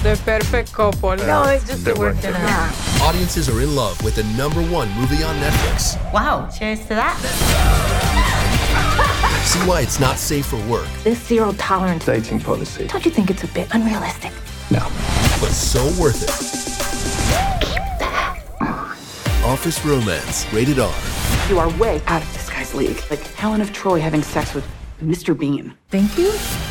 The perfect couple. No, it's just working out. Audiences are in love with the #1 movie on Netflix. Wow, cheers to that. See why it's not safe for work, This zero tolerance Dating policy. Don't you think it's a bit unrealistic? No. but so worth it. Office Romance, rated R. You are way out of this guy's league. Like Helen of Troy having sex with Mr. Bean. Thank you.